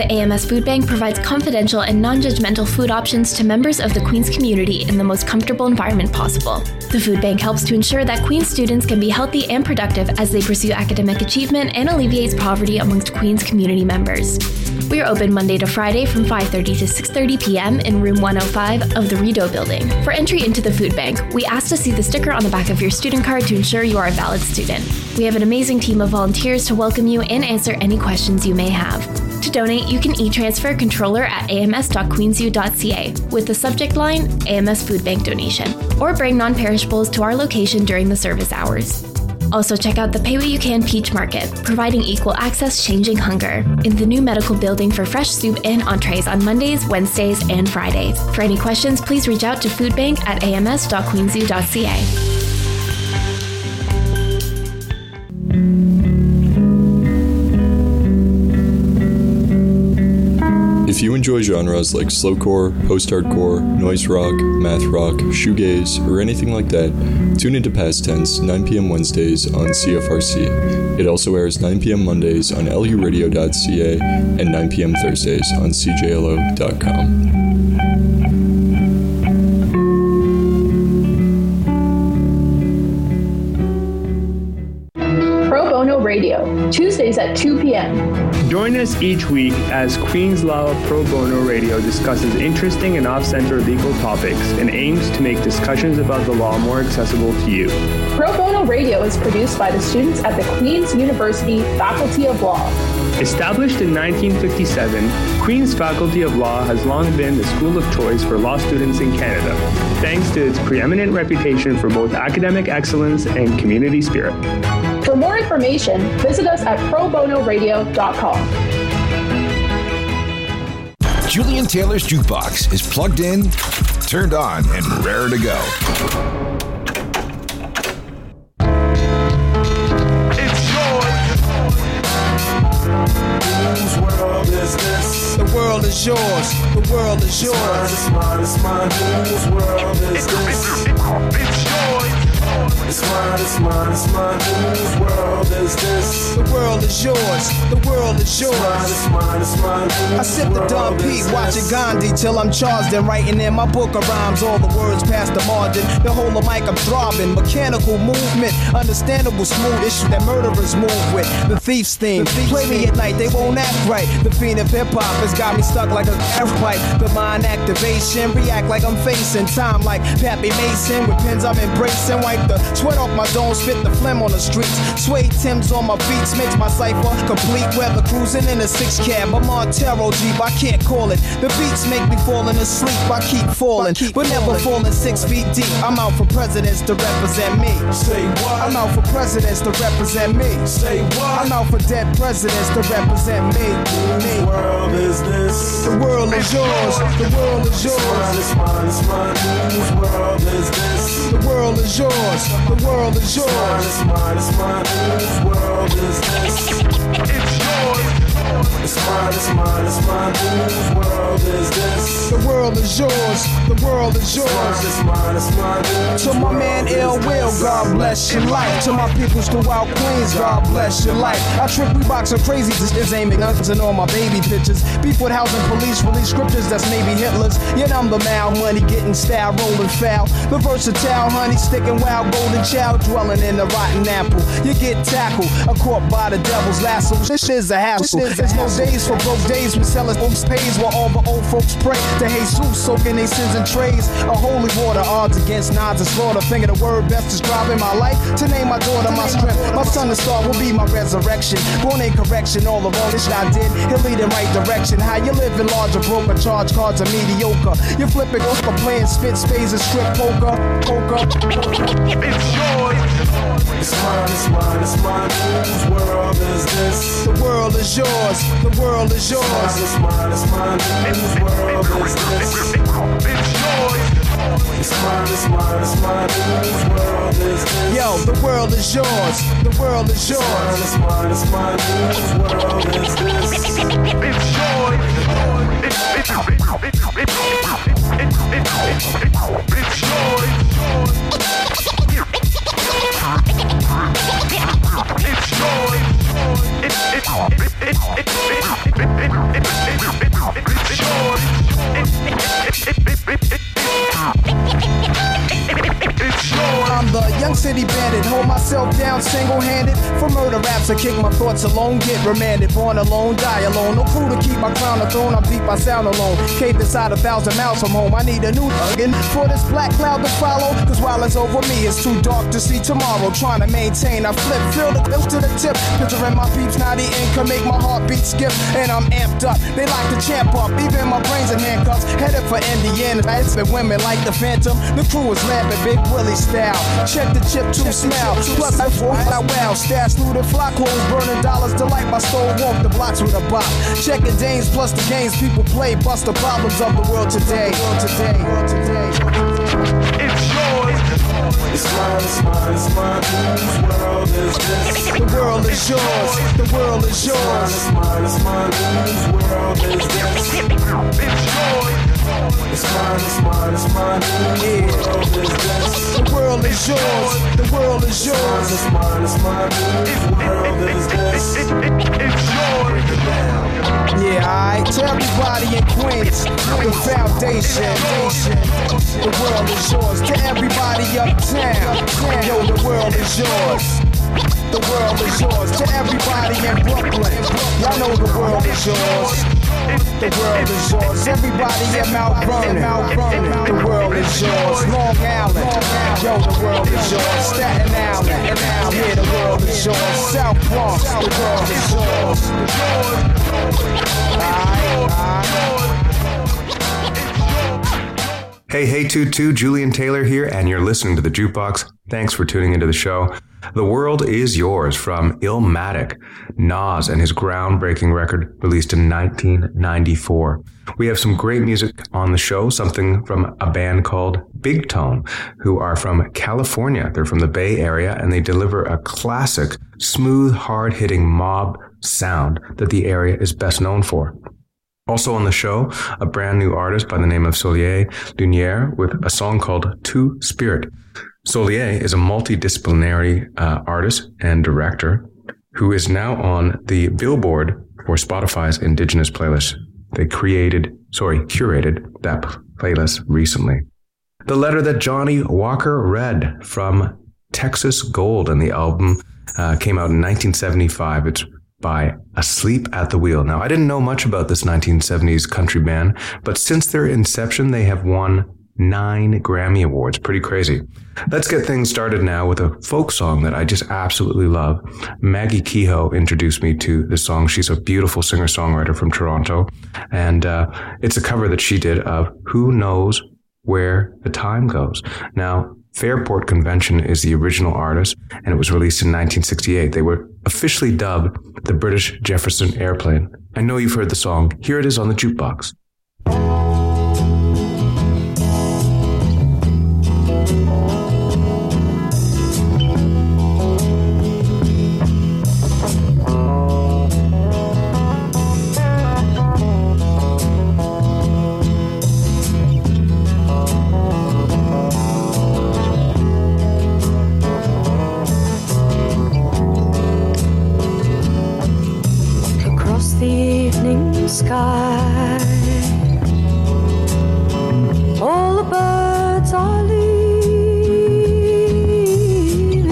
The AMS Food Bank provides confidential and non-judgmental food options to members of the Queen's community in the most comfortable environment possible. The Food Bank helps to ensure that Queen's students can be healthy and productive as they pursue academic achievement and alleviates poverty amongst Queen's community members. We are open Monday to Friday from 5:30 to 6:30 p.m. in room 105 of the Rideau building. For entry into the food bank, we ask to see the sticker on the back of your student card to ensure you are a valid student. We have an amazing team of volunteers to welcome you and answer any questions you may have. To donate, you can e-transfer controller at ams.queensu.ca with the subject line AMS Food Bank donation, or bring non-perishables to our location during the service hours. Also check out the Pay What You Can Peach Market, providing equal access, changing hunger, in the new medical building for fresh soup and entrees on Mondays, Wednesdays, and Fridays. For any questions, please reach out to foodbank at ams.queensu.ca. If you enjoy genres like slowcore, post-hardcore, noise rock, math rock, shoegaze, or anything like that, tune into Past Tense 9 p.m. Wednesdays on CFRC. It also airs 9 p.m. Mondays on luradio.ca and 9 p.m. Thursdays on cjlo.com. Radio, Tuesdays at 2 p.m. Join us each week as Queen's Law Pro Bono Radio discusses interesting and off-center legal topics and aims to make discussions about the law more accessible to you. Pro Bono Radio is produced by the students at the Queen's University Faculty of Law. Established in 1957, Queen's Faculty of Law has long been the school of choice for law students in Canada, thanks to its preeminent reputation for both academic excellence and community spirit. For more information, visit us at probonoradio.com. Julian Taylor's Jukebox is plugged in, turned on, and raring to go. Whose world is this? The world is yours. The world is yours. It's mine, it's mine, it's mine. Whose world is this? It's yours. It's mine, it's mine, it's mine. Whose world is this? The world is yours. The world is yours. It's mine, it's mine, it's mine. I sip the Don P, watching Gandhi till I'm charged and writing in my book of rhymes. All the words past the margin. The whole of mic I'm throbbing. Mechanical movement, understandable smooth issue that murderers move with. The thief's theme. Play me at night, they won't act right. The fiend of hip hop has got me stuck like a gas pipe. The mind activation, react like I'm facing time like Pappy Mason. With pins I'm embracing, wipe the sweat off my dome, spit the phlegm on the streets. Suede Timbs on my beats makes my cipher complete. Weather cruising in a 6 cab, a Montero Jeep, I can't call it. The beats make me falling asleep, I keep falling, but never falling 6 feet deep. I'm out for presidents to represent me. Say what? I'm out for presidents to represent me. Say what? I'm out for dead presidents to represent me. Whose world is this? The world is yours. The world is yours. It's mine, it's mine, it's mine. Whose world is this? The world is yours. The world is yours. It's mine, it's mine, it's mine. Whose world is this? It's yours. It's mine, it's mine, it's mine. Whose world is this? The world is yours. The world is yours. It's mine, it's mine. To my man Ill Will, God bless your life. To my peoples throughout Queens, God bless your life. I trip Reeboks are crazy, just aiming guns and all my baby pictures. Beef with housing police, release scriptures that's maybe Hitler's. Yet I'm the mal money getting style, rolling foul. The versatile honey sticking wild, golden child dwelling in the rotten apple. You get tackled, a caught by the devil's lasso. This shit's a hassle. There's no days for broke days when selling folks pays while all the old folks pray to Jesus, soaking their sins in trays. A holy water, odds against nods and slaughter. Finger the word best describing my life. To name my daughter my strength. My son the star will be my resurrection. Born in correction, all the wrong shit I did, he'll lead in right direction. How you living larger, broker, charge cards are mediocre. You flipping over, playing spit spades and strip poker. It's yours. It's mine, it's mine, it's mine. Whose world is this? The world is yours. The world is yours. It's mine, it's mine. Whose world is this? It's yours. It's mine, it's mine, it's mine. Whose world is this? Yo, the world is yours. The world is yours. It's mine, it's mine. Whose world is this? It's yours. It's yours. I'm the young city bandit, hold myself down single-handed. For murder raps, I kick my thoughts alone, get remanded. Born alone, die alone, no crew to keep my crown a throne. I'm deep, I sound alone, cave inside 1,000 miles from home. I need a new again for this black cloud to follow. Cause while it's over me, it's too dark to see tomorrow. Trying to maintain, I flip, fill the clip to the tip. Picturing my peeps, now the ink can make my heartbeat skip. And I'm amped up, they like to champ up. Even my brains in handcuffs, headed for Indiana. It's been women like the Phantom. The crew is laughing, Big Willie style. Check the chip to smell. Plus I wow, stash through the flock holes, burning dollars to light my stove. Walk the blocks with a bop. Checking Danes plus the games people play. Bust the problems of the world today. It's yours. It's mine, it's mine, it's mine. Whose world is this? The world is yours. The world is yours. It's mine, it's mine. Whose world is this? It's yours. It's mine, it's mine, it's mine. Whose world is this? The world is yours. The world is yours. It's mine, it's mine. Whose world is this? It's yours. Yeah, alright. To everybody in Queens, the foundation. The world is yours. To everybody uptown, yo, the world is yours. The world is yours. To everybody in Brooklyn, y'all know the world is yours. The world is yours. Everybody in Mount Vernon, the world is yours. Long Island, yo, the world is yours. Staten Island, yeah, the world is yours. South Bronx, the world is yours. Hey, Toot, Julian Taylor here, and you're listening to The Jukebox. Thanks for tuning into the show. The World Is Yours from Illmatic, Nas and his groundbreaking record released in 1994. We have some great music on the show, something from a band called Big Tone, who are from California. They're from the Bay Area, and they deliver a classic, smooth, hard-hitting mob sound that the area is best known for. Also on the show, a brand new artist by the name of Solier Lunier with a song called Two Spirit. Solier is a multidisciplinary artist and director who is now on the Billboard for Spotify's Indigenous playlist. They curated that playlist recently. The Letter That Johnny Walker Read from Texas Gold, and the album came out in 1975. It's by Asleep at the Wheel. Now, I didn't know much about this 1970s country band, but since their inception, they have won 9 Grammy Awards. Pretty crazy. Let's get things started now with a folk song that I just absolutely love. Maggie Kehoe introduced me to this song. She's a beautiful singer-songwriter from Toronto, and it's a cover that she did of Who Knows Where the Time Goes. Now, Fairport Convention is the original artist, and it was released in 1968. They were officially dubbed the British Jefferson Airplane. I know you've heard the song. Here it is on the Jukebox. Sky, all the birds are leaving,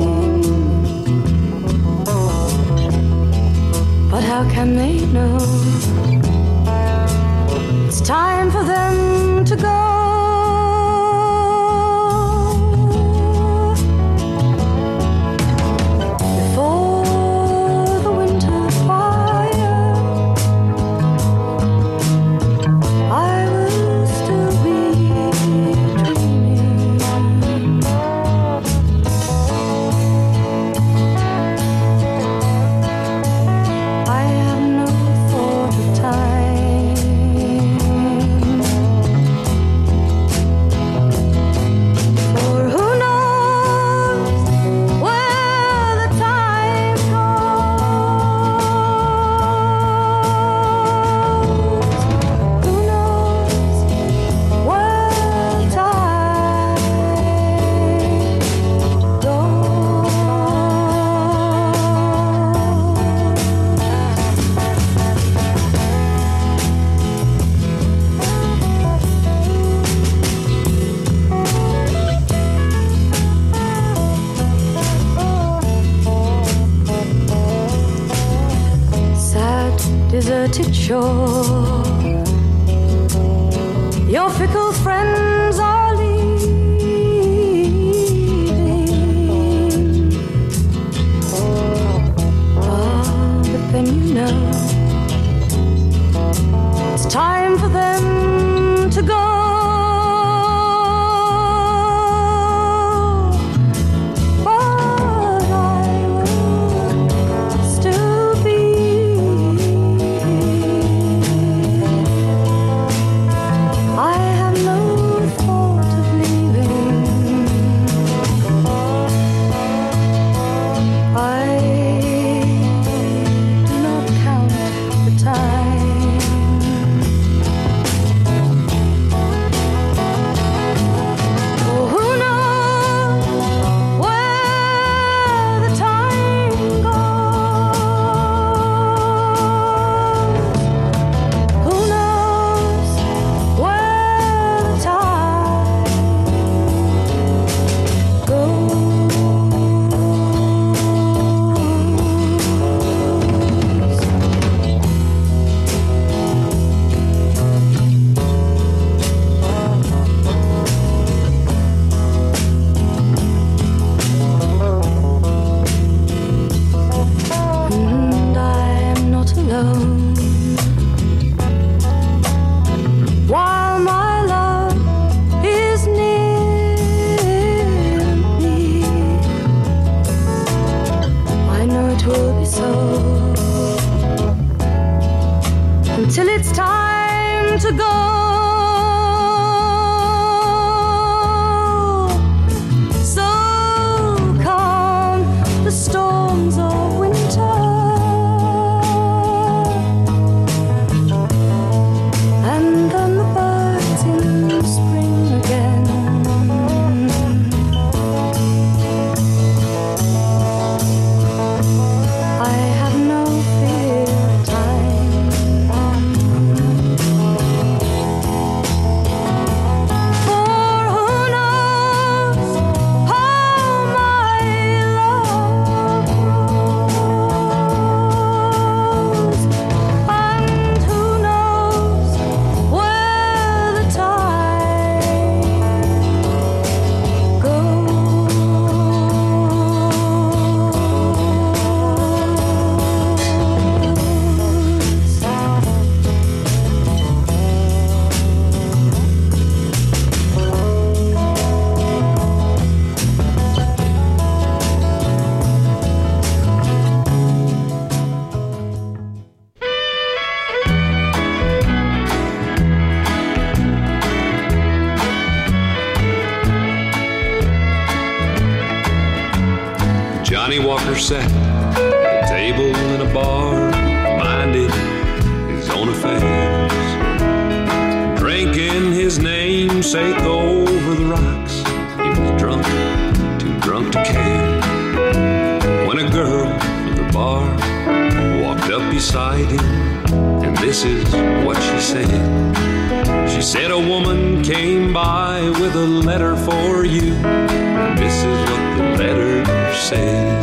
but how can they know it's time for them to go? deserted shore. Your fickle friends are leaving. Ah, but then you know it's time for them to go. Till it's time to go. So calm the storms of winter, and then the birds in spring again. I have no fear of time. Johnny Walker sat at a table in a bar, minded his own affairs, drinking his namesake over the rocks. He was drunk, too drunk to care, when a girl from the bar walked up beside him, and this is what she said. She said, a woman came by with a letter for you, and this is what the letter said.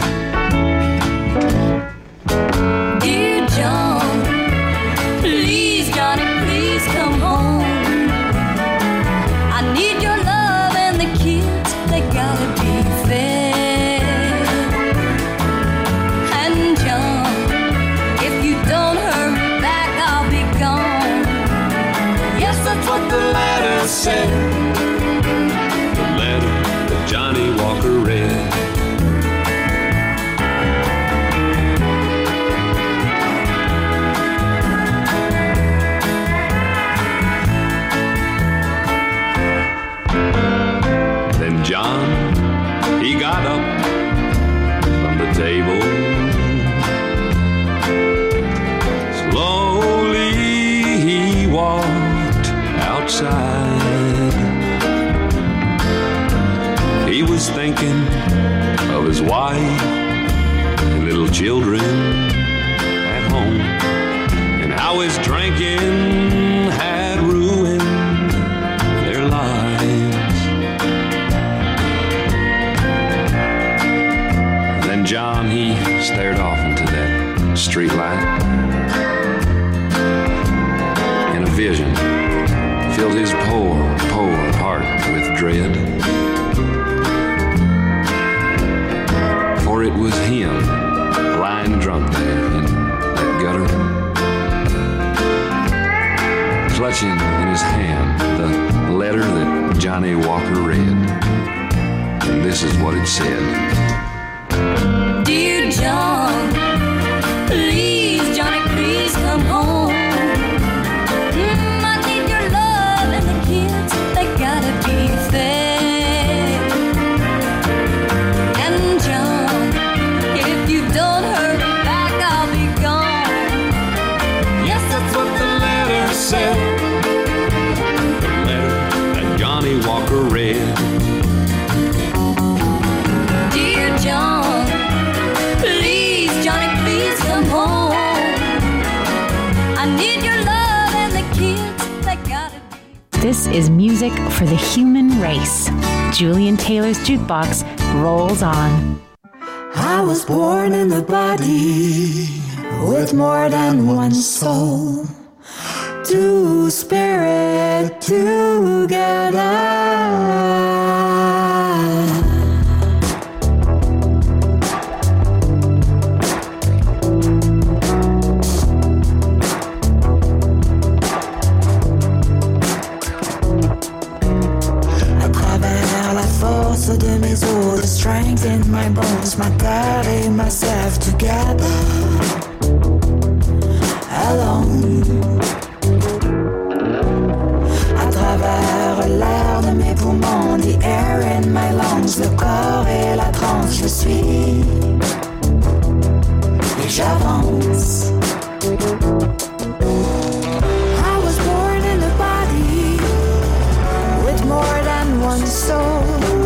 Dear John, please, Johnny, please come home. I need your love and the kids, they gotta be fed. And John, if you don't hurry back, I'll be gone. Yes, that's what the letter said. The letter that Johnny Walker read. Then John, he got up from the table. Slowly he walked outside. He was thinking of his wife and little children at home, and how his drinking had ruined their lives. Then John, he stared off into that street light, vision filled his poor heart with dread. For it was him lying drunk there in that gutter, clutching in his hand the letter that Johnny Walker read. And this is what it said. Dear John, please, Johnny, please come home. I need your love and the kids, they gotta be fed. And John, if you don't hurry back, I'll be gone. Yes, that's what the letter said. The letter that Johnny Walker read. Dear John, please, Johnny, please come home. I need your love and the kids, they gotta be. This is music for the human race. Julian Taylor's Jukebox rolls on. I was born in a body with more than one soul, two spirit together. De mes os, the strength in my bones, my God and myself together, alone. À travers l'air de mes poumons, the air in my lungs, le corps et la transe, je suis et j'avance. I was born in a body with more than one soul.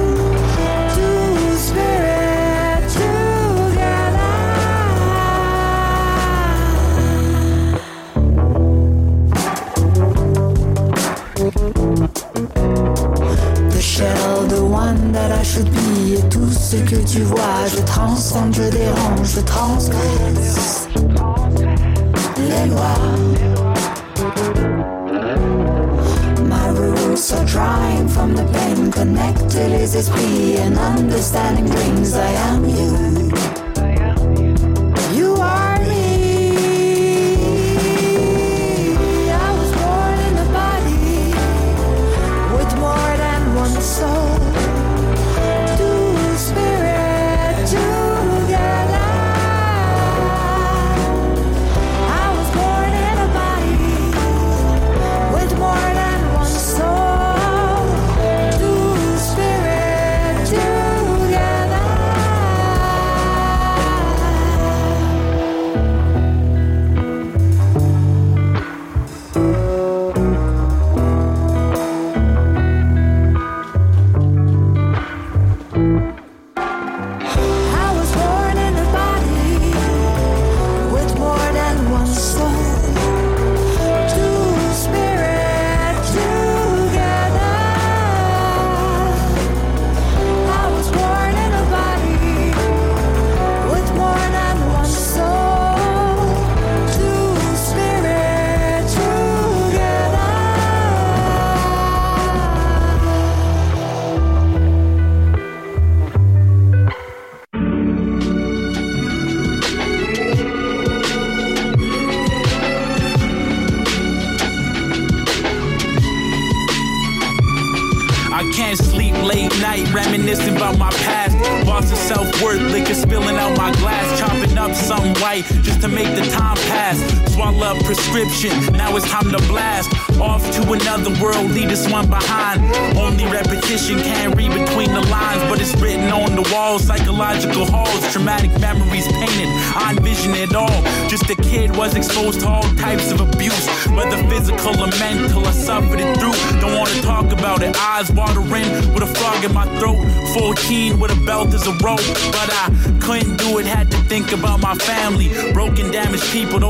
The shell, the one that I should be, et tout ce que tu vois, je transcende, je dérange, je transgresse les lois. My roots are drying from the pain, connected les esprits, and understanding brings I am you. You are me. I was born in a body with more than one soul, two spirit together. I was born in a body with more than one soul, two spirit together. I was born in a body with more than one soul, two spirit together. I was born in a body with more than one soul, two spirit together. I can't sleep late night, reminiscing about my past. Loss of self-worth, liquor spilling out my glass. Chopping up something white just to make the time pass. Swallow a prescription, now it's time to blast. Off to another world, leave this one behind. Only repetition, can't read between the lines, but it's written on the walls. Psychological halls, traumatic memories painted. I envision it all. Just a kid was exposed to all types of abuse, whether physical or mental. I suffered it through, don't want to talk about it. Eyes watering with a frog in my throat. 14 with a belt as a rope, but I couldn't do it. Had to think about my family. Broken, damaged people, those are truth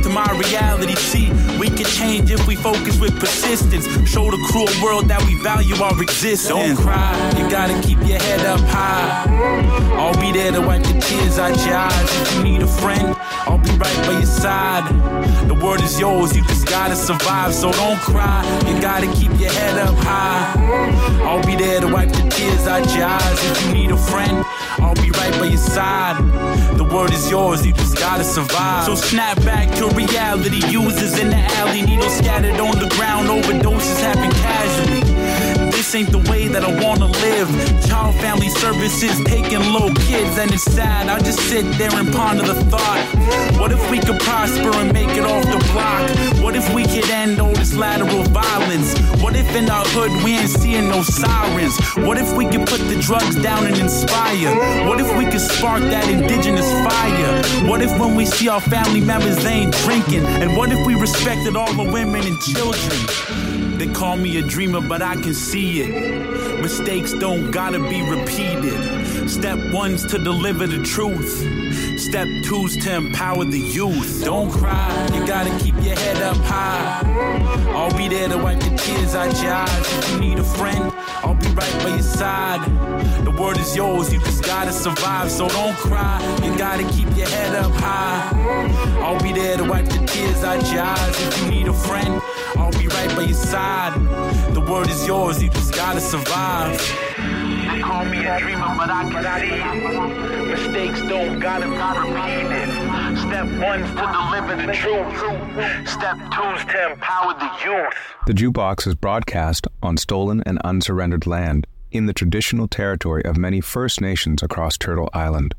to my reality. See, we can change if we focus with persistence. Show the cruel world that we value our existence. Don't cry, you gotta keep your head up high. I'll be there to wipe the tears out your eyes. If you need a friend, I'll be right by your side. The word is yours, you just gotta survive. So don't cry, you gotta keep your head up high. I'll be there to wipe the tears out your eyes. If you need a friend, I'll be right by your side. The word is yours, you just gotta survive. So snap back to reality. Users in the alley, needles scattered on the ground. Overdoses happen casually. This ain't the way that I wanna live. Child family services taking little kids, and it's sad. I just sit there and ponder the thought. What if we could prosper and make it off the block? What if we could end all this lateral violence? What if in our hood we ain't seeing no sirens? What if we could put the drugs down and inspire? What if we could spark that indigenous fire? What if when we see our family members they ain't drinking? And what if we respected all the women and children? They call me a dreamer, but I can see it. Mistakes don't gotta be repeated. Step one's to deliver the truth. Step two's to empower the youth. Don't cry, you gotta keep your head up high. I'll be there to wipe the tears out your eyes. If you need a friend, I'll be right by your side. The word is yours, you just gotta survive. So don't cry, you gotta keep your head up high. I'll be there to wipe the tears out your eyes. If you need a friend, I'll be right by your side. The word is yours, you just gotta survive. They call me a dreamer, but I can see. Mistakes don't gotta be repeated. Step one's to deliver the truth. Step two's to empower the youth. The Jukebox is broadcast on stolen and unsurrendered land in the traditional territory of many First Nations across Turtle Island.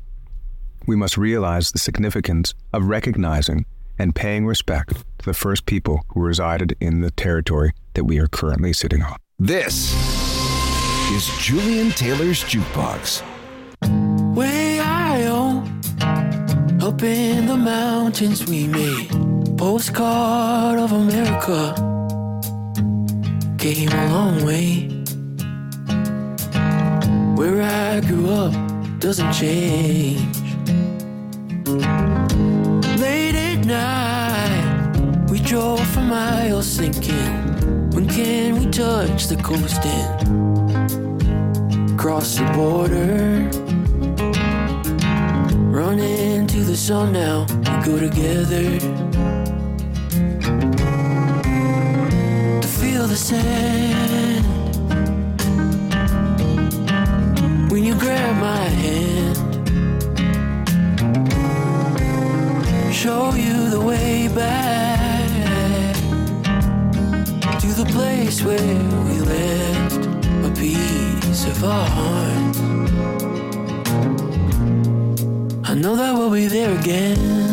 We must realize the significance of recognizing and paying respect to the first people who resided in the territory that we are currently sitting on. This is Julian Taylor's Jukebox. Way high up in the mountains we made postcard of America. Came a long way. Where I grew up doesn't change. Late at night we drove for miles thinking, when can we touch the coast and cross the border? Run into the sun now, we go together to feel the sand. When you grab my hand, show you the way back to the place where we left a piece of our heart. I know that we'll be there again.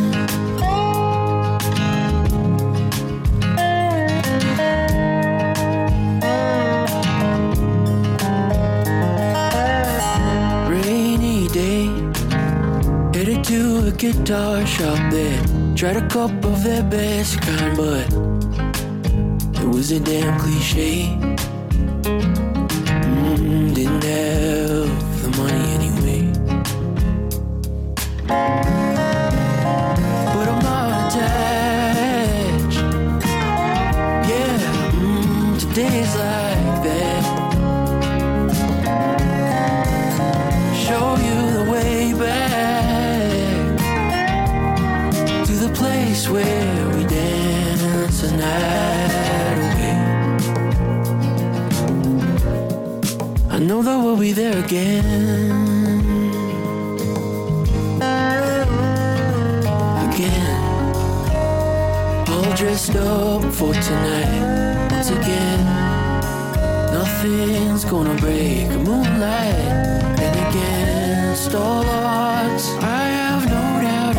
Rainy day, headed to a guitar shop there. Tried a cup of their best kind, but it was a damn cliche. Didn't have the money anyway. But I'm not attached. Yeah, today's like that. Show you the way back to the place where we dance the night away. I know that we'll be there again. All dressed up for tonight. Once again, nothing's gonna break the moonlight. And against all odds, I have no doubt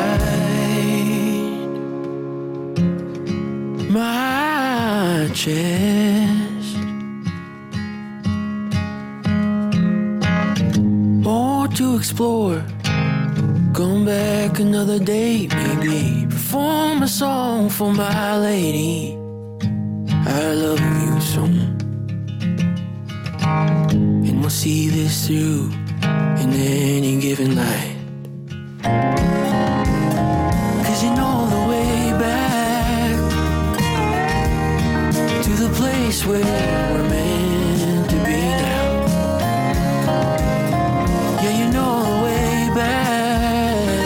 inside my chest. More to explore. Come back another day, maybe. Perform a song for my lady. I love you so. And we'll see this through in any given light. 'Cause you know the way back. where we're meant to be now. Yeah, you know the way back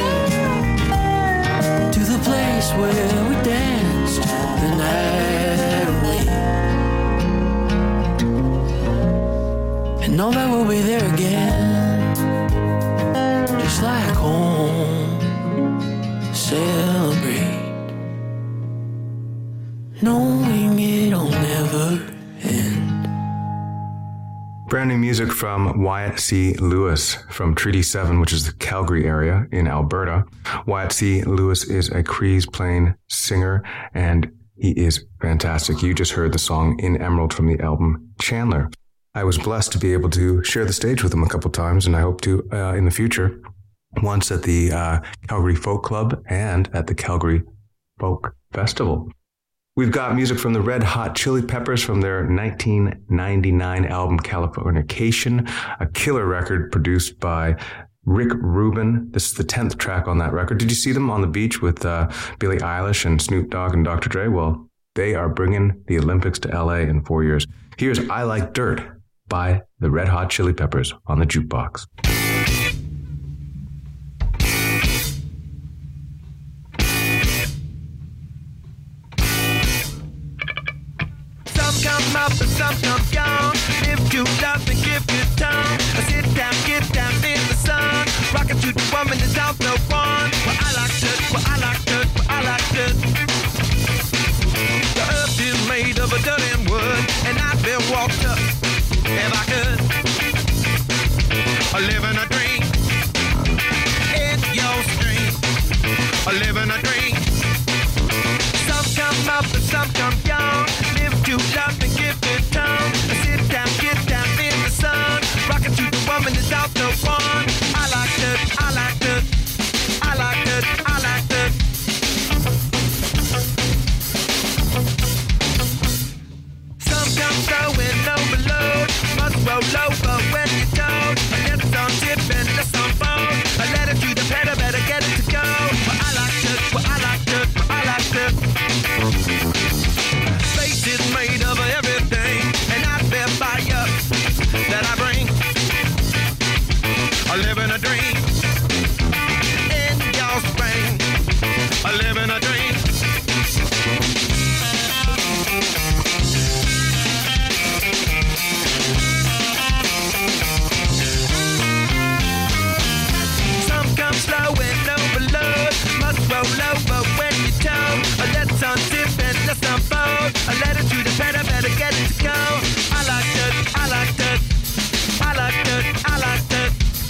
to the place where we danced the night away. And know that we'll be there again, just like home. Celebrate, knowing it'll never end. Brand new music from Wyatt C. Lewis from Treaty 7, which is the Calgary area in Alberta. Wyatt C. Lewis is a Crees Plain singer, and he is fantastic. You just heard the song In Emerald from the album Chandler. I was blessed to be able to share the stage with him a couple times, and I hope to in the future. Once at the Calgary Folk Club and at the Calgary Folk Festival. We've got music from the Red Hot Chili Peppers from their 1999 album Californication, a killer record produced by Rick Rubin. This is the 10th track on that record. Did you see them on the beach with Billie Eilish and Snoop Dogg and Dr. Dre? Well, they are bringing the Olympics to LA in 4 years. Here's I Like Dirt by the Red Hot Chili Peppers on the Jukebox. Come up and some come down. If you love and give good time, sit down, get down in the sun. Rockin' to the woman that's out the one. Well, I like it, well, I like it, well, I like it. The earth is made of a dirt and wood, and I've been walked up if I could. Living a dream in your stream. Living a dream. Some come up and some come down. You love and give good time. Sit down, get down in the sun. Rockin' to the woman that's out the one. I like it, I like it, I like it, I like it. Some come throwing overload. Must roll over when you don't. Let it on tip and let some phone. Let it to the pedal, better get it to go. Well, I like it, well, I like it, well, I like it. Is made of everything, and I bear fire that I bring. I live in a dream in your spring. I live in a dream. Some come slow and overload. Must roll over when you tow. Let's untip and let's unfold. I let it to the better get it to go. I like it, I like it, I like it, I like it.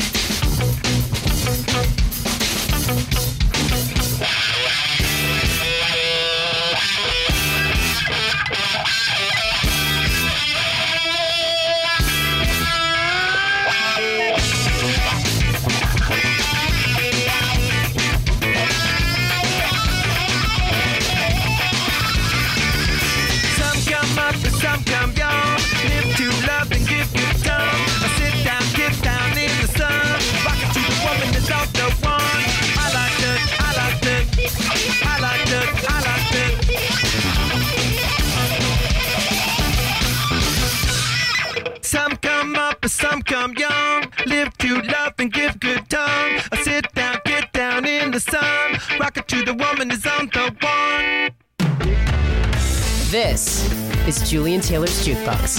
Some come young, live to love and give good time. I sit down, get down in the sun. Rockin' to the woman that's out the one. I like it, I like it, I like it, I like it. Some come up and some come young. Live to love and give good time. I sit down, get down in the sun. Rockin' to the woman that's on the one. This is Julian Taylor's Jukebox.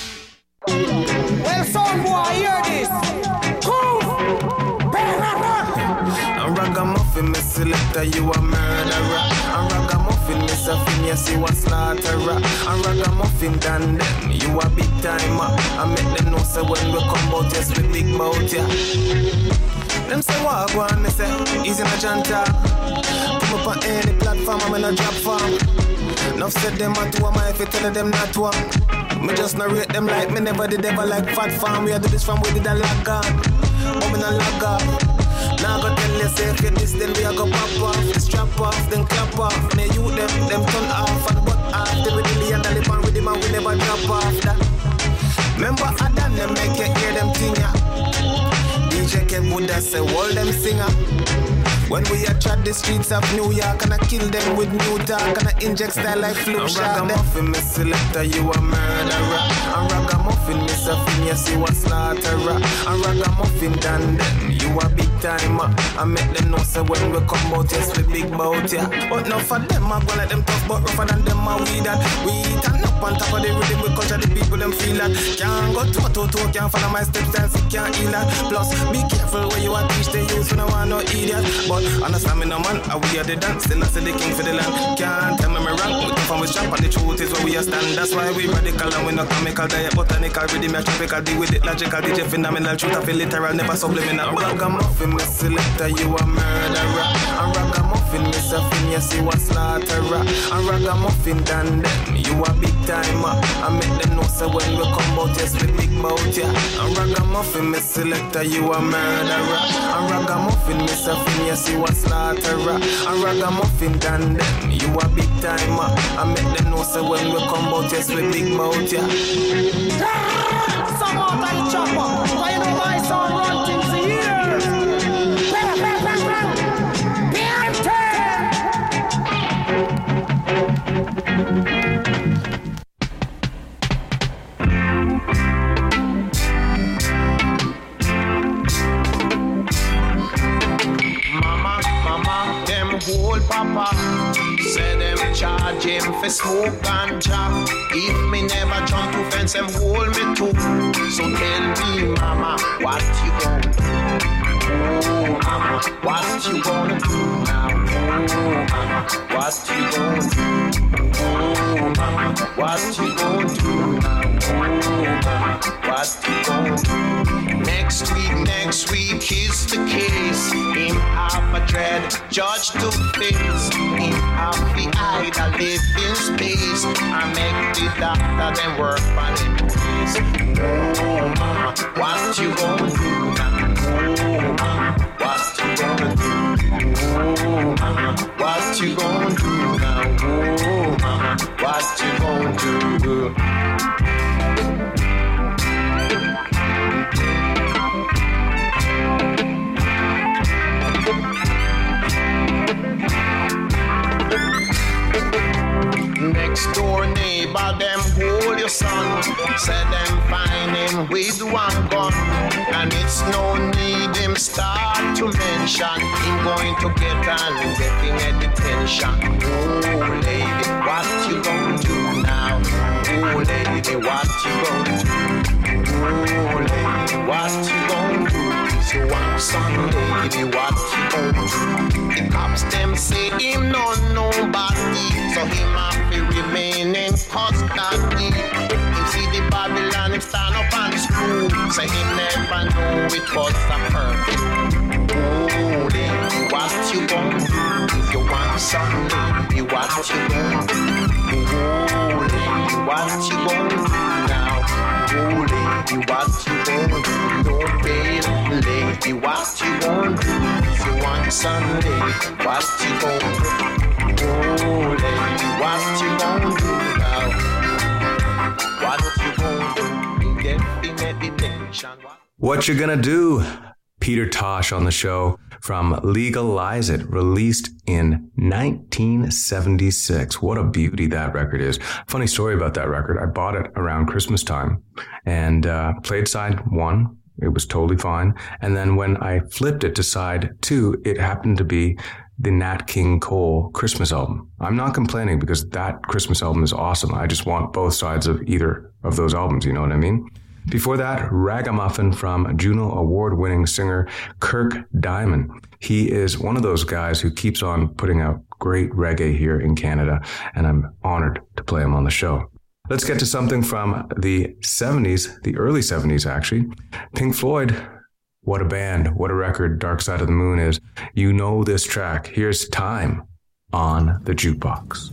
Well, son, boy, hear this. I'm ragamuffin, Miss Selector, you a murderer. I'm ragamuffin, Miss Phineas, you a slaughterer. I'm ragamuffin, Dan them, you a big timer. I make them know, so when we come out, yes, we big bout ya. Them say what go on, me say, easy na janta. Come up on any platform, I'm in a drop farm. Enough said them a two, am I if you tell them not one. Me just narrate them like me never did ever like Fat Farm. We do this from we did a lag on, but me not lag up. Now go tell you say if you this then we a go pop off. Strap off, then clap off. Me you them turn off and butt off. They with the and the lip on with them and we never drop off that. Remember I done them make you hear them thing ya. DJ Kev would have say all them singer. When we a chat the streets of New York and I kill them with new talk and I inject style like flu shot. Ragamuffin, me selector, you a murderer. And ragamuffin, me Phineas, you a slaughterer. And ragamuffin, Dan them, you a big timer. I make them know so when we come out, yes we big bout ya. But not for them, I go like them tough, but rougher than them, I we that. We eat and up on top of the rhythm, we culture the people, them feel that. Can't go toe, can't follow my steps, and see can't heal that. Plus, be careful where you are teach the youth, when I want no idiot. But understand me no man, I we are the dance, still I say the king for the land. Can't tell me wrong, we come from we shop and the truth is where we are stand. That's why we radical and we not chemical, diet botanical, rhythm, a tropical, deal with it logical, DJ phenomenal, truth I feel literal, never subliminal. Ragamuffin, me selector, you a murderer. And ragamuffin, me Phineas, you a slaughterer. And ragamuffin, Dan them, you a big timer. I make them know so when we come out, yes we big bout ya. And ragamuffin, me selector, you a murderer. And ragamuffin, me Phineas, you a slaughterer. And ragamuffin, Dan them, you a big timer. I make them know so when we come out, yes we big bout ya. Some out and chopper, why you know my son run things for years? Bang, bang, bang, bang. Mama, them whole papa say them charge him for smoke and chop. If me never jump to fence, them hold me too. So tell me, mama, what you gonna do? Oh, mama, what you gonna do now? Oh, mama, what you gonna do? Oh, mama, what you gonna do now? Oh, mama, what you gonna do? Next week is the case. Him have a dread judge to face. Him have the idol live in space. I make the doctor then work on him face. Oh mama, what you gonna do now? Oh mama, what you gonna do? Oh mama, what you gonna do now? Oh mama, what you gonna do? Next door neighbor, them hold your son. Say them find him with one gun. And it's no need him start to mention him going to get on getting a detention. Oh lady, what you gonna do now? Oh lady, what you gonna do? Oh lady, what you gonna do? So one son lady, what you gonna do? The cops them say him no nobody, so him have to remain in custody. Him see the Babylon, him stand up on the stool, so he never know it was a perfect. Oh lady, what you gonna do? If you want some lady, what you gonna do? Oh lady, what you gonna do now? Oh lady, what you gonna do? Don't fail, lady, what you gonna do? If you want some lady, what you gonna do? Oh lady, what you gonna do now? What you gonna do? Definitely detention. What you gonna do? Peter Tosh on the show from Legalize It, released in 1976. What a beauty that record is. Funny story about that record. I bought it around Christmas time and played side one. It was totally fine. And then when I flipped it to side two, it happened to be the Nat King Cole Christmas album. I'm not complaining because that Christmas album is awesome. I just want both sides of either of those albums. You know what I mean? Before that, Ragamuffin from Juno Award-winning singer Kirk Diamond. He is one of those guys who keeps on putting out great reggae here in Canada, and I'm honored to play him on the show. Let's get to something from the 70s, the early 70s actually. Pink Floyd, what a band, what a record Dark Side of the Moon is. You know this track. Here's Time on the Jukebox.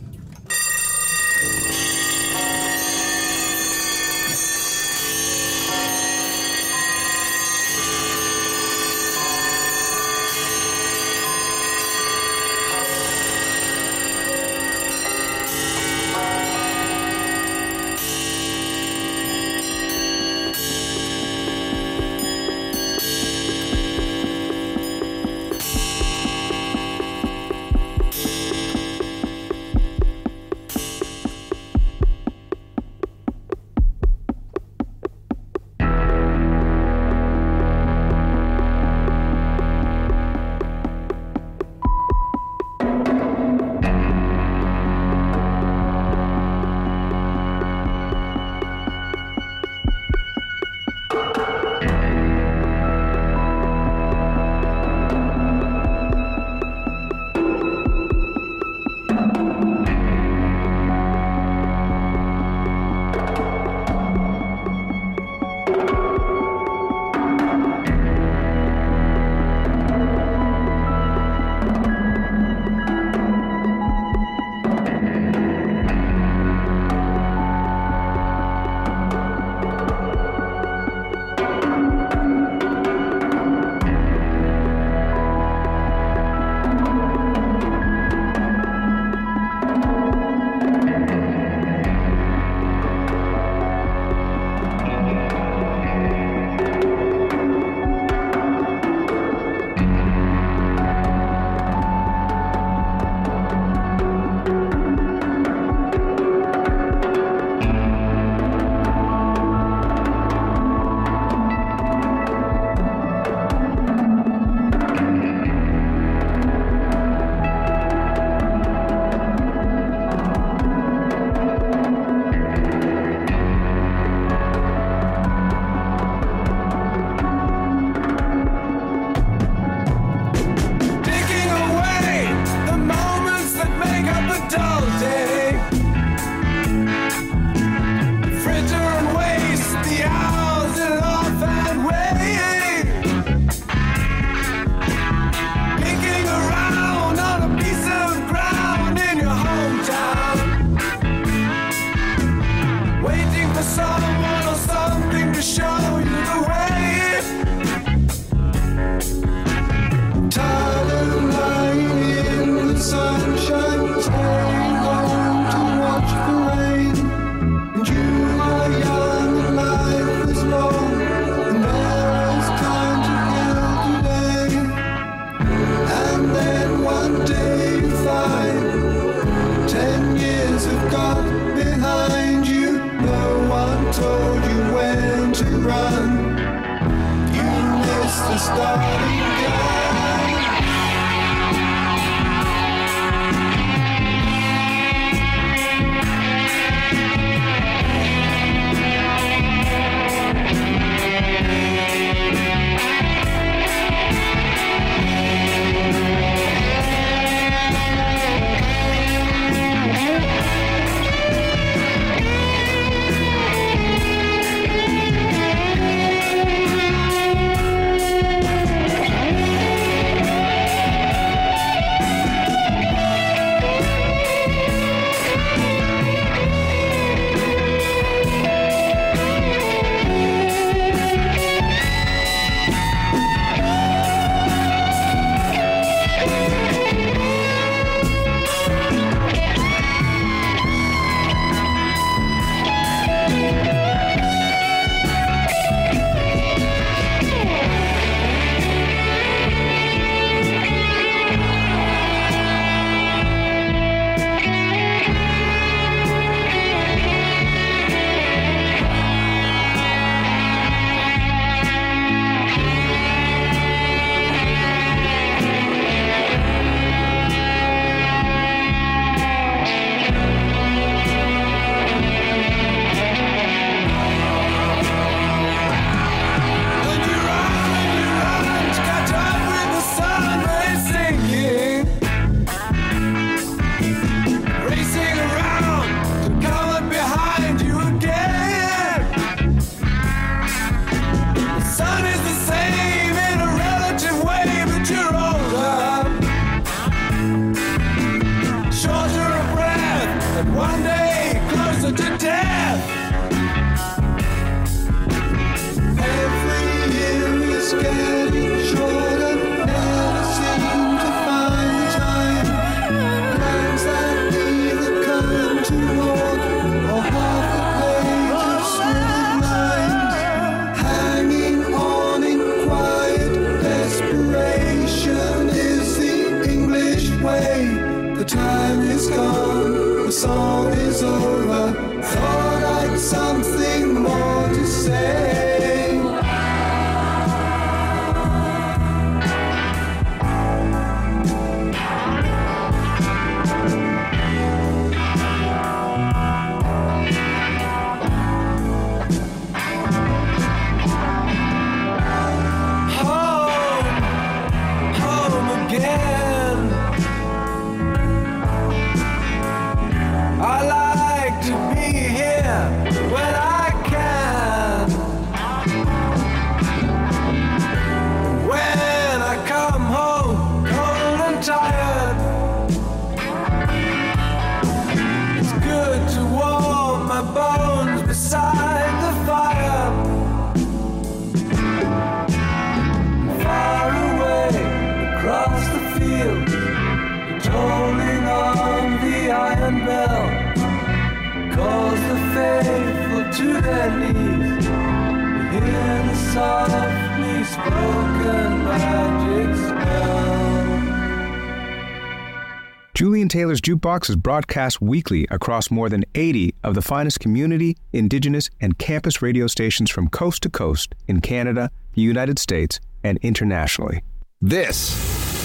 Julian Taylor's Jukebox is broadcast weekly across more than 80 of the finest community, indigenous, and campus radio stations from coast to coast in Canada, the United States, and internationally. This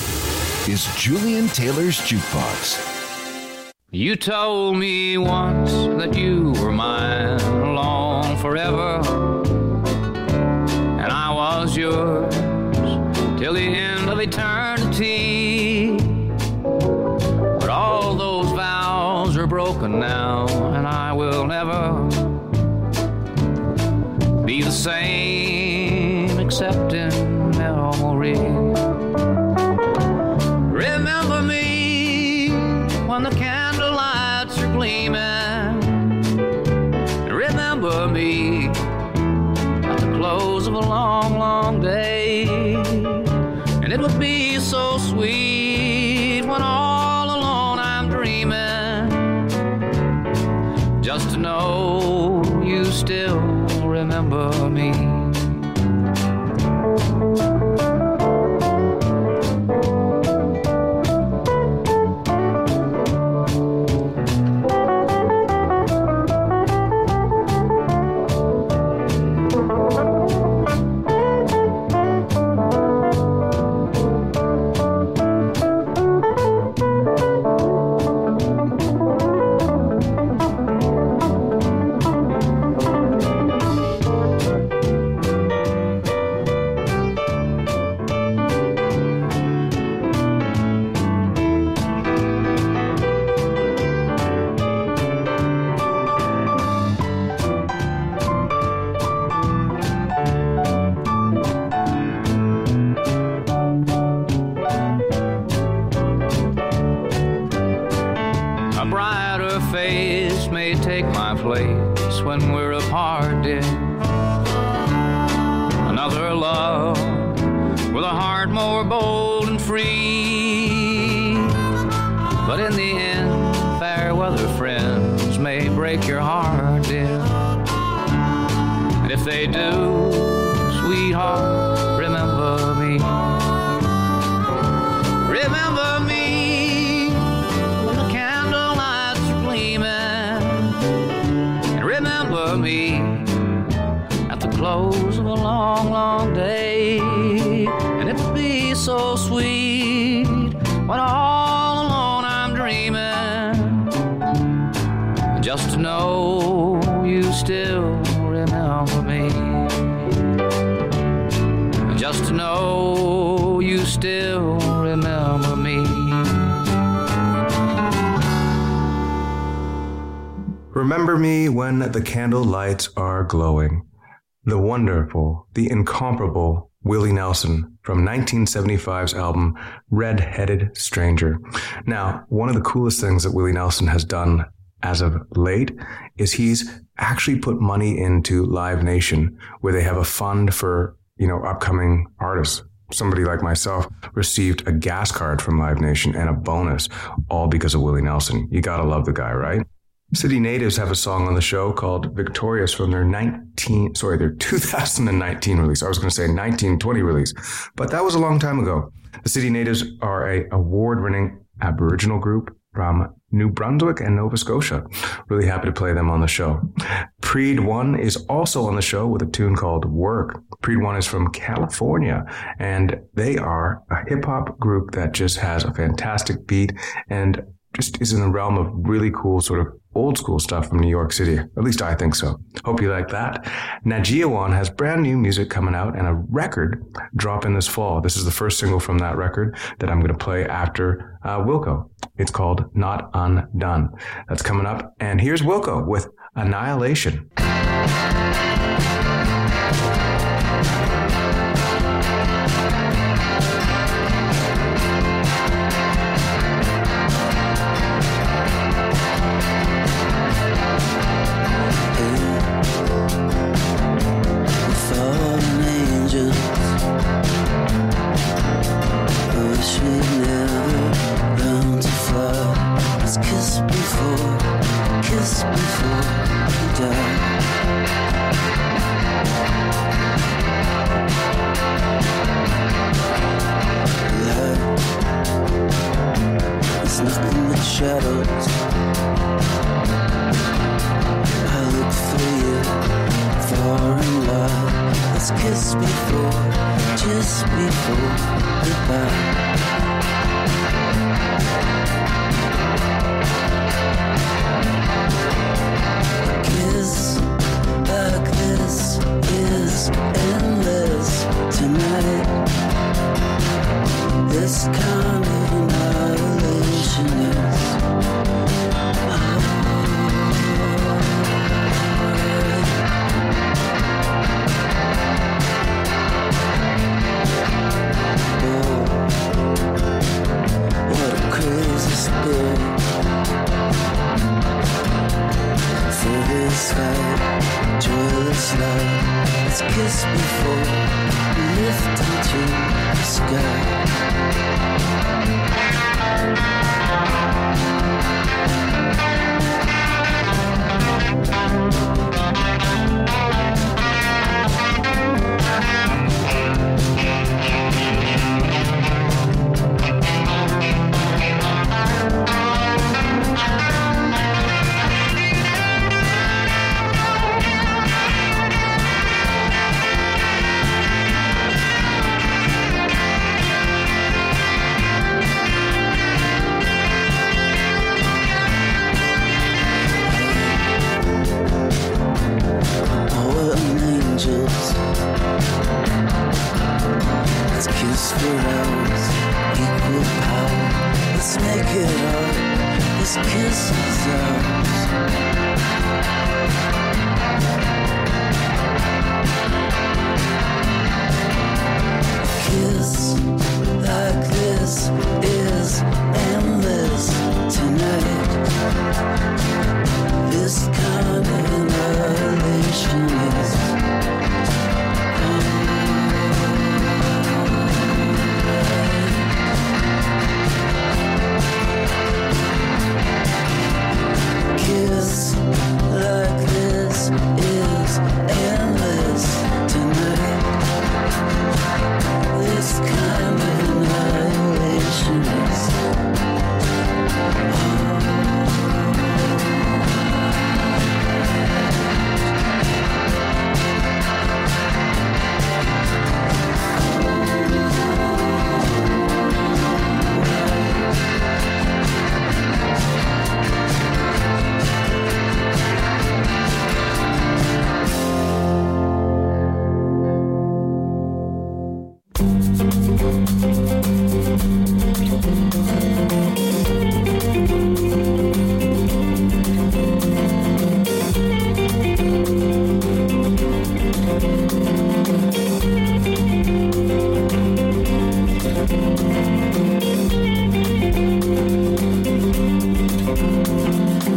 is Julian Taylor's Jukebox. You told me once that you were mine along forever, and I was yours till the end of eternity. But all those vows are broken now, and I will never be the same except in memory. Remember me when the candlelights are gleaming. Remember me at the close of a long, long day. And it would be so sweet when all alone I'm dreaming, just to know you still remember me. A brighter face may take my place when we're apart, dear. Another love with a heart more bold and free. But in the end, fair weather friends may break your heart, dear. And if they do, sweetheart, remember me. Remember me when the candle lights are gleaming. And remember me at the close of a long, long day. And it'll be so sweet when all alone I'm dreaming, just to know you still remember me. Just to know you still remember me. Remember me when the candle lights are glowing. The wonderful, the incomparable Willie Nelson from 1975's album Red-Headed Stranger. Now, one of the coolest things that Willie Nelson has done as of late is he's actually put money into Live Nation, where they have a fund for, upcoming artists. Somebody like myself received a gas card from Live Nation and a bonus, all because of Willie Nelson. You gotta love the guy, right? City Natives have a song on the show called Victorious from their 2019 release. I was going to say 1920 release, but that was a long time ago. The City Natives are a award-winning Aboriginal group from New Brunswick and Nova Scotia. Really happy to play them on the show. Preed One is also on the show with a tune called Work. Preed One is from California, and they are a hip-hop group that just has a fantastic beat and just is in the realm of really cool sort of old school stuff from New York City. At least I think so. Hope you like that. Najiawan has brand new music coming out and a record dropping this fall. This is the first single from that record that I'm going to play after Wilco. It's called Not Undone. That's coming up. And here's Wilco with Annihilation. Shadows, I look through you, far and wide. Let's kiss before, just before goodbye. A kiss like this is endless tonight. This kind of annihilation is joyless life. Let's kiss before we lift into the sky.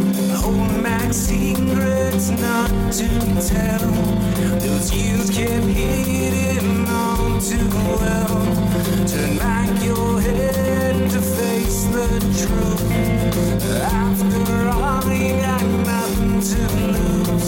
Hold back secrets not to tell. Those years kept hitting all too well. Turn back your head to face the truth. After all, you got nothing to lose.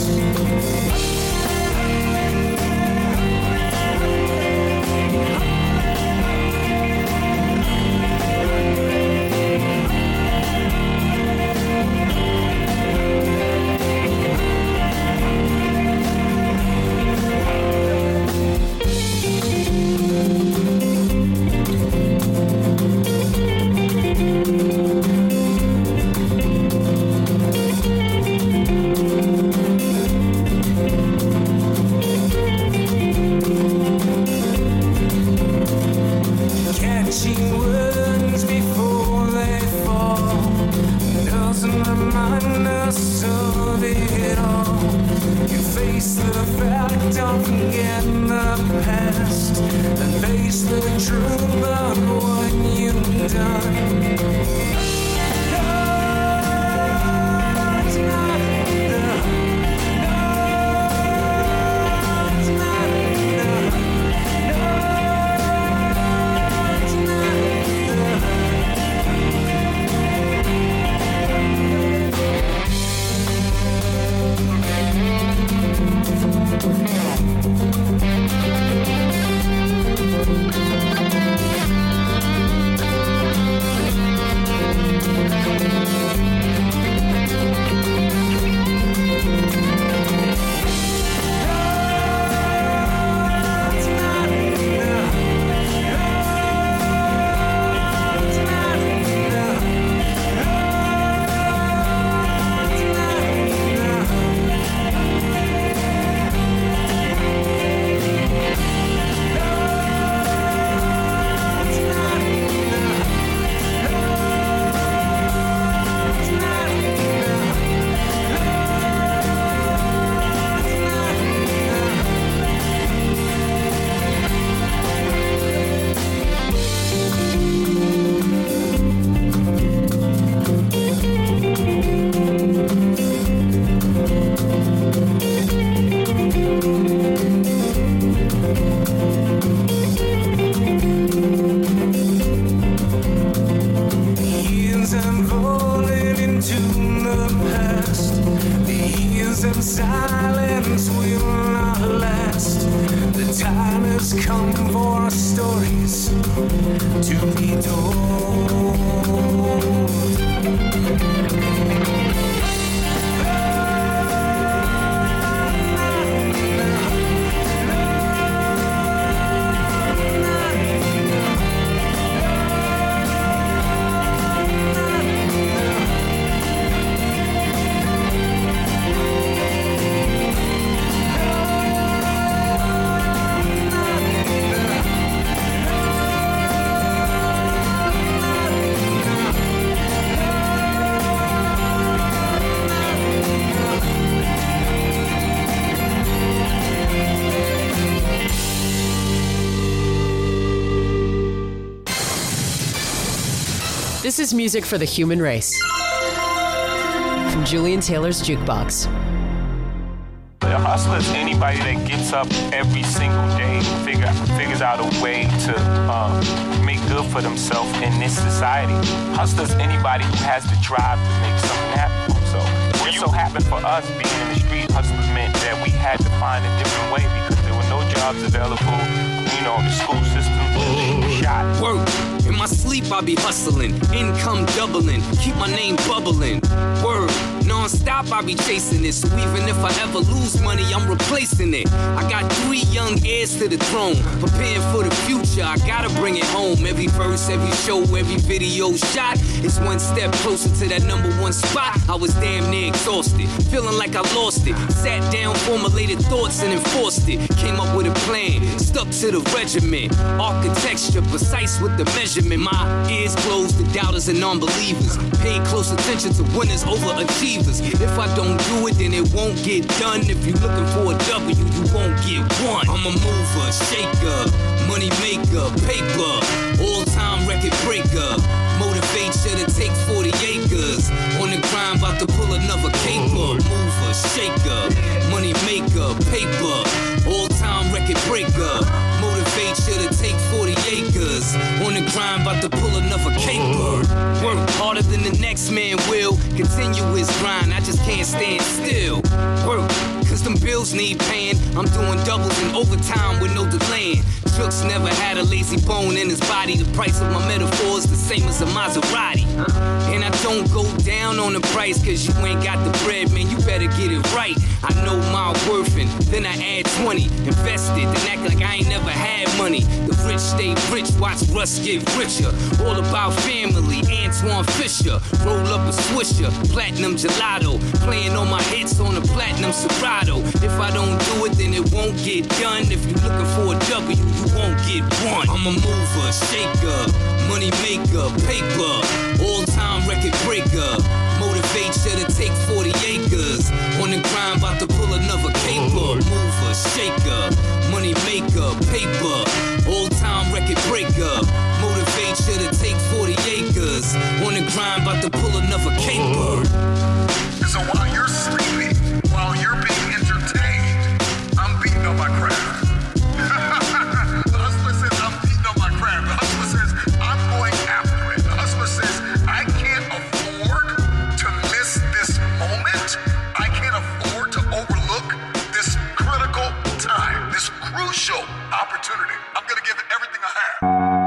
This is music for the human race. From Julian Taylor's Jukebox. A hustler is anybody that gets up every single day and figures out a way to make good for themselves in this society. Hustler is anybody who has the drive to make something happen for themselves. It so happened for us being in the street, hustlers meant that we had to find a different way because there were no jobs available. You know, the school system was shot. Work. In my sleep, I be hustling, income doubling, keep my name bubbling. Word, non-stop, I be chasing it. So even if I ever lose money, I'm replacing it. I got 3 young heirs to the throne, preparing for the future. I gotta bring it home. Every verse, every show, every video shot is one step closer to that #1 spot. I was damn near exhausted, feeling like I lost it. Sat down, formulated thoughts and enforced it. Came up with a plan, stuck to the regimen. Architecture, precise with the measurement. My ears closed to doubters and non-believers. Pay close attention to winners over achievers. If I don't do it, then it won't get done. If you're looking for a W, you won't get one. I'm a mover, shaker, money maker, paper, all-time record breaker, motivator. Motivate you to take 40 acres. On the grind, about to pull another caper. Mover, shaker, money maker, paper. All-time record breaker. Motivate you to take 40 acres. On the grind, about to pull another caper. Work harder than the next man will. Continue his grind, I just can't stand still. Work, cause them bills need paying. I'm doing doubles and overtime with no delaying. Crooks never had a lazy bone in his body. The price of my metaphor is the same as a Maserati. And I don't go down on the price cause you ain't got the bread, man, you better get it right. I know my worth and then I add 20. Invested, then act like I ain't never had money. The rich stay rich, watch Russ get richer. All about family, Antoine Fisher. Roll up a Swisher, platinum gelato. Playing all my hits on a platinum Serato. If I don't do it, then it won't get done. If you're looking for a W, you won't get one. I'm a mover, shaker, money maker, paper, all-time record breaker. Motivate you to take 40 acres. On the grind, about to pull another caper. Mover, shaker, money maker, paper, all-time record breaker. Motivate you to take 40 acres. On the grind, about to pull another caper. So while you're sleeping, while you're being entertained, I'm beating on my craft. The hustler says, I'm beating on my craft. The hustler says, I'm going after it. The hustler says, I can't afford to miss this moment. I can't afford to overlook this critical time, this crucial opportunity. I'm going to give it everything I have.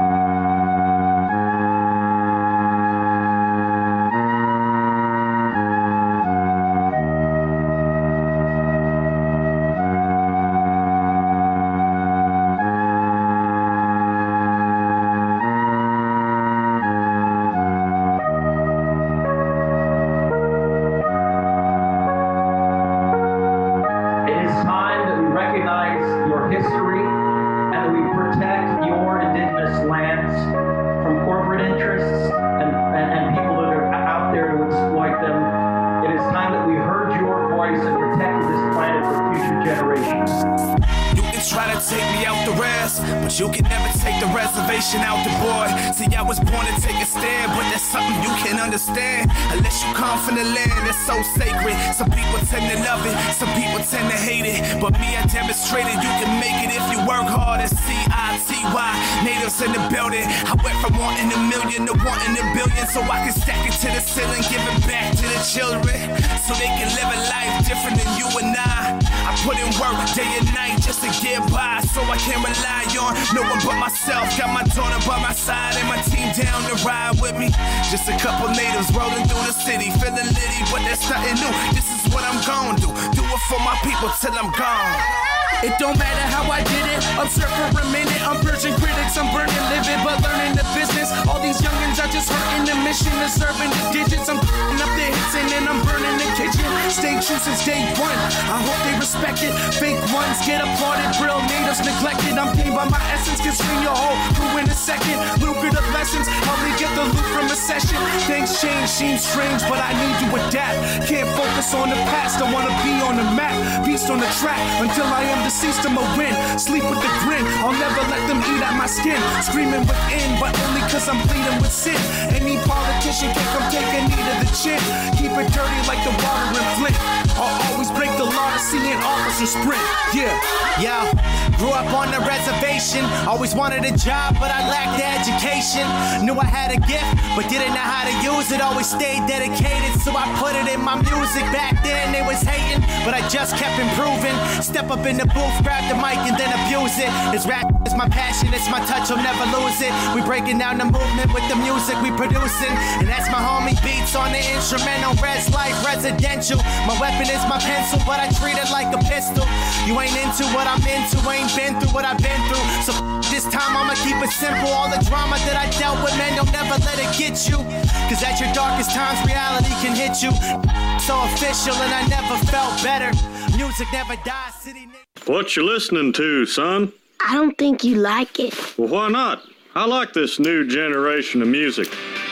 You can never take the reservation out the boy. See, I was born to take a stand, but that's something you can understand. Unless you come from the land that's so sacred. Some people tend to love it, some people tend to hate it. But me, I demonstrated you can make it if you work hard. It's C-I-T-Y, natives in the building. I went from wanting a million to wanting a billion, so I can stack it to the ceiling, give it back to the children, so they can live a life different than you and I put in work day and night just to get by, so I can't rely on no one but myself. Got my daughter by my side and my team down to ride with me. Just a couple natives rolling through the city, feeling litty, but that's nothing new. This is what I'm gon' do. Do it for my people till I'm gone. It don't matter how I did it. Observe for a minute. I'm purging critics. I'm burning living, but learning the business. All these youngins are just hurting the mission, observing the digits. I'm up the hits and then I'm burning the kitchen. Stay true since day one. I hope they respect it. Fake ones get applauded. Real natives neglected. I'm paid by my essence. Can swing your whole crew in a second. Lucrative lessons. Help me get the loot from a session. Things change, seem strange, but I need to adapt. Can't focus on the past. I wanna be on the map. Beast on the track until I am deceased. I'ma win. Sleep with the grin. I'll never let them eat at my skin. Screaming within, but only cause I'm bleeding with sin. Any politician can come take a knee to the chin. Keep it dirty like the water in Flint. I'll always break the law to see an officer sprint. Yeah. Yo, grew up on the reservation. Always wanted a job, but I lacked the education. Knew I had a gift, but didn't know how to use it. Always stayed dedicated, so I put it in my music. Back then they was hating, but I just kept improving. Step up in the booth, grab the mic and then abuse it. This rap is my passion, it's my touch, I'll never lose it. We breaking down the movement with the music we producing. And that's my homie Beats on the instrumental. Res Life Residential. My weapon is my pencil, but I treat it like a pistol. You ain't into what I'm into, ain't been through what I've been through. So this time I'ma keep it simple. All the drama that I dealt with, man, don't never let it get you. Cause at your darkest times, reality can hit you. So official and I never felt better. Music never dies, city. What you listening to, son? I don't think you like it. Well, why not? I like this new generation of music.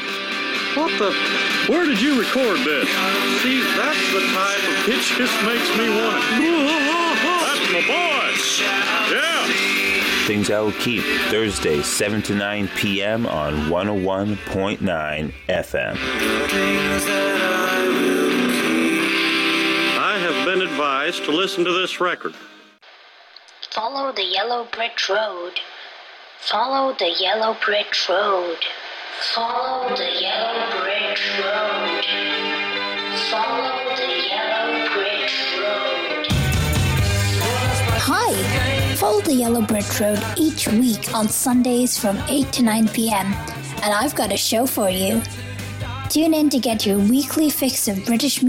What the? Where did you record this? See, that's the type of pitch just makes me want it. That's my boy. Yeah. Things I Will Keep, Thursday, 7 to 9 p.m. on 101.9 FM. I have been advised to listen to this record. Follow the yellow brick road. Follow the yellow brick road. Follow the yellow brick road. Follow the yellow brick road. Hi! Follow the yellow brick road each week on Sundays from 8 to 9 p.m. And I've got a show for you. Tune in to get your weekly fix of British music.